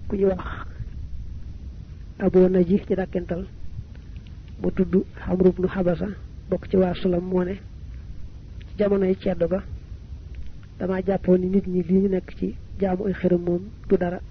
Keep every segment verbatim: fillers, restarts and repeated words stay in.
ku ñu wax Abu Najih ci dakental mu tuddu Amr ibn Habasa bok ci wa Sulam mo ne ci jamonoy ceddo ga dama jàppoon ni nit ñi li ñu nekk ci jaamu ay xërëm moom du dara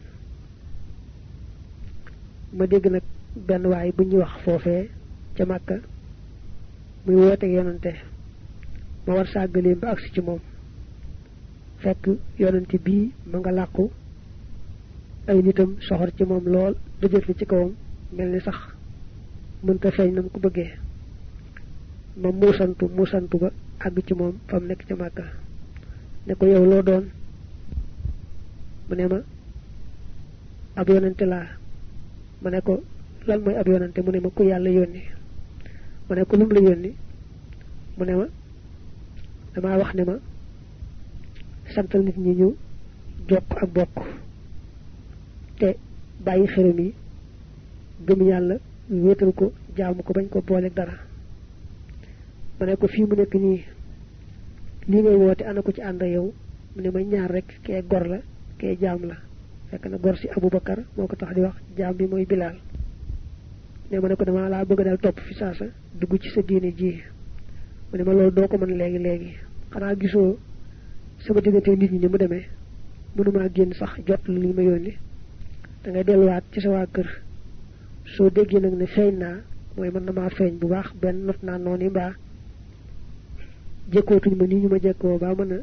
ma dégg nag benn waay bu ñuy wax foofee ca Màkka muy woote yonante ma war sàggaleem ba agsi ci moom fekk yonante bii ma nga làqu ay nitam soxor ci moom lool dëjët li ci kawam mel ni sax mënta feeñ nam ko bëggee ma muusantu muusantu ba àgg ci moom fam nekk ca Màkka ne ko yow loo doon mu ne ma ab yonante laa ma ne ko lan mooy ab yonante mu ne ma ku yàlla yónni ma ne ko lum la yónni mu ne ma dama wax ne ma santal nit ñi ñu jokk ak bokk te bàyyi xërëm yi gëm yàlla wéetal ko jaamu ko bañ ko booleeg dara ma ne ko fii mu nekk nii li ngay woote ana ko ci ànd yow mu ne ma ñaar rek kee gor la kee jaam la fekk na gor si Abubakar moo ko tax di wax jaam bi mooy Bilal ne ma ne ko dama laa bëgg daal topp fi saasa dugg ci sa diine ji mu ne ma loolu doo ko mën léegi léegi xanaa gisoo sama diggante nit ñi ni mu demee mënumaa génn sax jot li ma yónni da ngay delluwaat ci sa waa kër soo déggee nag ne feeñ naa mooy mën na maa feeñ bu baax benn not naa noonu mbaa jëkkootuñ ma nii ñu ma jëkkoo ba mën a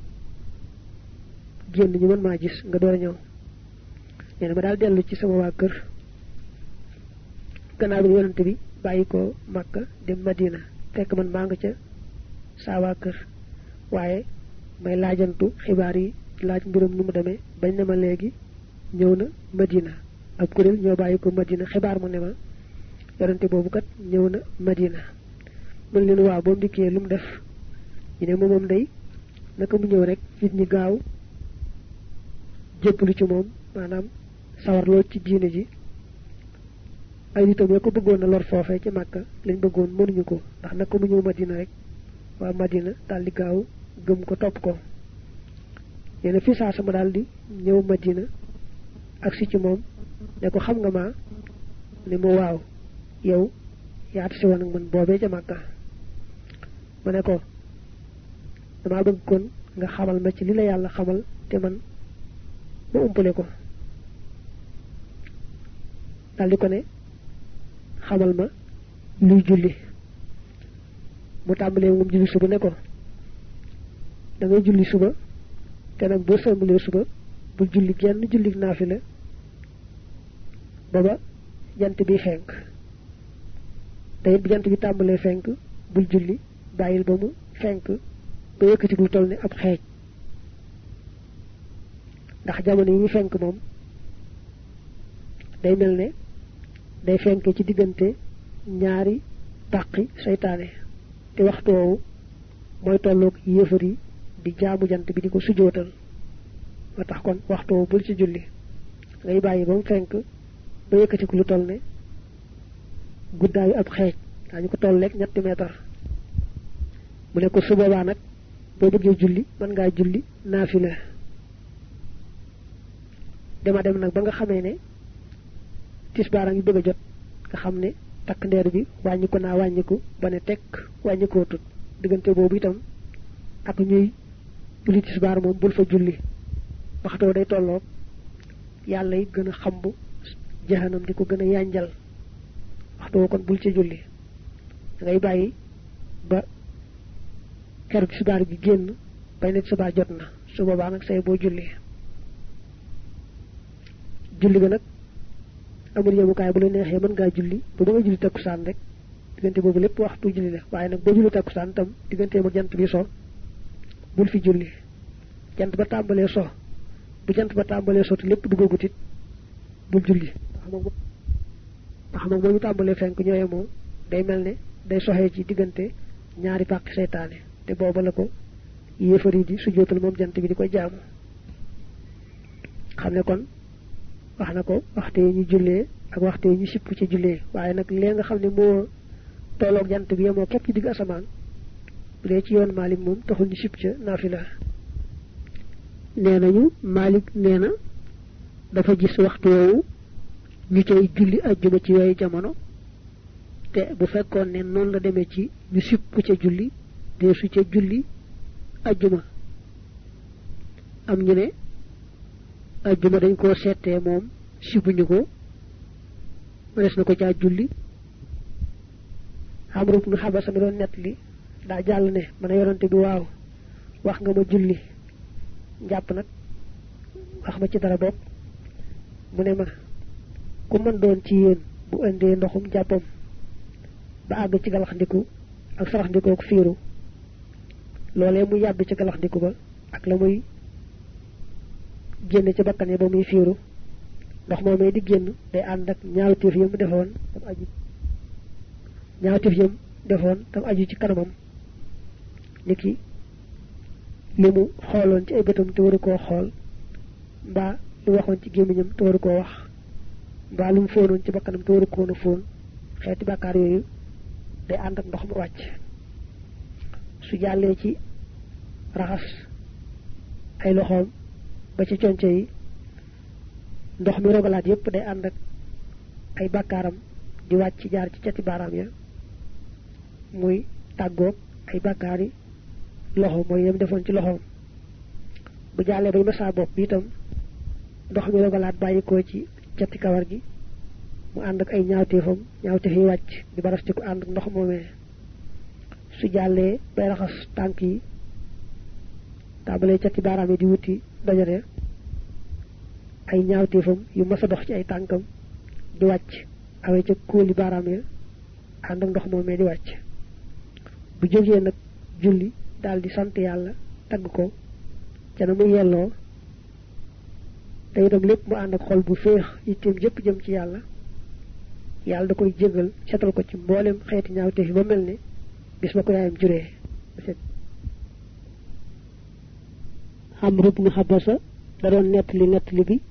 génn ñu mën maa gis nga door a ñëw nee na ma daal dellu ci sama waa kër gannaaw bi yonante bi bàyyi ko Makka dem Madina fekk man maa nga ca saa waa kër waaye may laajantu xibaar yi laaj mbirum nu mu demee bañ ne ma léegi ñëw na Madina ab kuréel ñoo bàyyi ko Madina xibaar mu ne ma yonante boobu kat ñëw na Madina mun leen waaw boo ndikkee lu mu def ñu ne moom day naka mu ñëw rek nit ñi gaaw jébbalu ci moom maanaam sawarloo ci diine ji ay nitam ya ko bëggoon na lor foofee ci Màkka lañ bëggoon mënuñu ko ndax naka mu ñëw Madina rek waa Madina daal di gaaw gëm ko topp ko yéen fi saa sama daal di ñëw Madina ak si ci moom ne ko xam nga ma ne ma waaw yow yaatu si woon ak man boobee ca Màkka ma ne ko dama bëgg kon nga xamal ma ci li la yàlla xamal te man ma umpale ko daal di ko ne xamal ma luy julli mu tàmbalee moom julli suba ne ko da ngay julli suba te nag boo sëmbalee suba bul julli genn julli naafila baba jant bi fenk te it bi jant bi tàmbalee fenk bul julli bàyyil ba mu fenk ba yëkkati lu toll ne ab xeej ndax jamono yi fenk moom day mel ne day fenk ci diggante ñaari tàqi seytaane te waxtu woowu mooy tolloog yéefar yi di jaamu jant bi di ko sujootal ba tax kon waxtu woowu bul ci julli ngay bàyyi ba mu fenk ba yëkkati lu toll ne guddaayu ab xeej daañu ko tolleeg ñetti meetar mu ne ko su boobaa nag boo bëggee julli mën ngaa julli naafila dama dem nag ba nga xamee ne tisbaar a ngi bëgg a jot nga xam ne takk ndeer bi wàññiku naa wàññiku ba ne tekk wàññikoo tut diggante boobu itam ak ñuy julli tisbaar moom bul fa julli waxtoo day tolloog yàlla yi gën a xambu jahanam di ko gën a yànjal waxtoo kon bul ci julli da ngay bàyyi ba keroog tisbaar gi génn bay ne tisbaar jot na su boobaa nag say boo julli julli ga nag amul yemukaay bu la neexee mën ngaa julli ba ba nga julli takkusaan rek diggante boobu lépp waxtu julli la waaye nag boo julli takkusaan tam diggante ma jant bi so bul fi julli jant ba tàmbalee so bu jant ba tàmbalee so te lépp duggagut it bul julli ndax moom boo ñu tàmbalee fenk ñooye moom day mel ne day soxee ci diggante ñaari pàq seytaane te booba la ko yéefar yi di sujjootal moom jant bi di ko jaamu xam ne kon wax na ko waxte yi ñu jullee ak waxte yi ñu sipp ci jullee waaye nag lee nga xam ne moo tolloog jant bi yemoo képp ci digg asamaan bu dee ci yoon Malik moom taxul ñu sipp ca naafila nee nañu Malik nee na dafa gis waxtu woowu ñu cay julli aljuma ci yooyu jamono te bu fekkoon ne noonu la demee ci ñu sipp ca julli de su ca julli aljuma am ñu ne aljuma dañ koo seetee moom sibuñu ko mënees na ko caa julli Amru ibn Habasa mi doon net li daa jàll ne man a yonante bi waaw wax nga ma julli njàpp nag wax ma ci dara bopp mu ne ma ku mën doon ci yéen bu indee ndoxum jàppam ba àgg ci galaxndiku ak saraxndiku ak fiiru loolee mu yàbbi ci galaxndiku ba ak la muy génn ci bakkane ba muy fiiru ndox moomee di génn day ànd ak ñaawteef yam defoon tam aju ñaawteef yam defoon tam aju ci kanamam niki li mu xooloon ci ay bëtam te waru koo xool mbaa lu waxoon ci gémmiñam te waru koo wax mbaa lu mu fóonoon ci bakkanam te waru koo na fóon xeeti bàkkaar yooyu day ànd ak ndox mu wàcc su jàllee ci raxas ay loxoom ba ci conce yi ndox mi rogalaat yépp day ànd ak ay bàkkaaram di wàcc jaar ci cati baaraam ya muy tàggoog ay bàkkaar yi loxo mooy yem defoon ci loxoom bu jàllee bay masaa bopp bi itam ndox mi rogalaat bàyyikoo ci cati kawar gi mu ànd ak ay ñaawteefam ñaawteef yi wàcc di baras ci ko ànd ak ndox moomee su jàllee bay raxas tànk yi tàmbalee cati baaraam yi di wuti dajare ay ñaawteefam yu mas a dox ci ay tànkam di wàcc awee ca kóoli baaraam ya ànd ak ndox moomee di wàcc bu jógee nag julli daal di sant yàlla tagg ko ca na mu yelloo te itam lépp mu ànd ak xol bu féex yitteem jëpp jëm ci yàlla yàlla da koy jégal setal ko ci mboolem xeeti ñaawteef yi ba mel ne bis ba ko yaayam juree Amru ibn Habasa da doon nettali nettali bi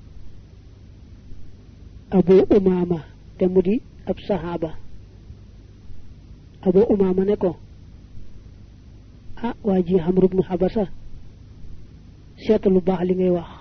Abu Umaama te mu di ab saxaaba Abu Umaama ne ko ah waa ji Amru ibn Habasa seetal lu baax li ngay wax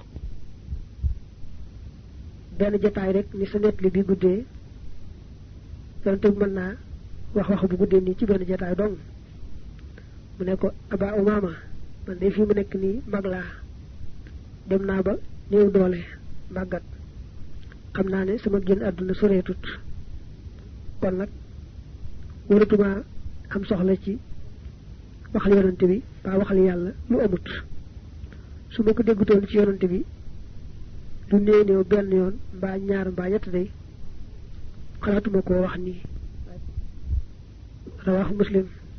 benn jotaay rek ni sa nettali bi guddee yonte bi mën naa wax wax bu guddee nii ci benn jotaay dong mu ne ko Aba Umaama man de fii mu nekk nii mag laa dem naa ba néew doole màggat xam naa ne sama génn àdduna soreetut kon nag waratuma am soxla ci waxal yonante bi ba waxal yàlla lu amut su ma ko déggutoon ci yonante bi lu néew néew benn yoon mbaa ñaar mbaa ñett day xalaatuma koo wax nii rawaahu Muslim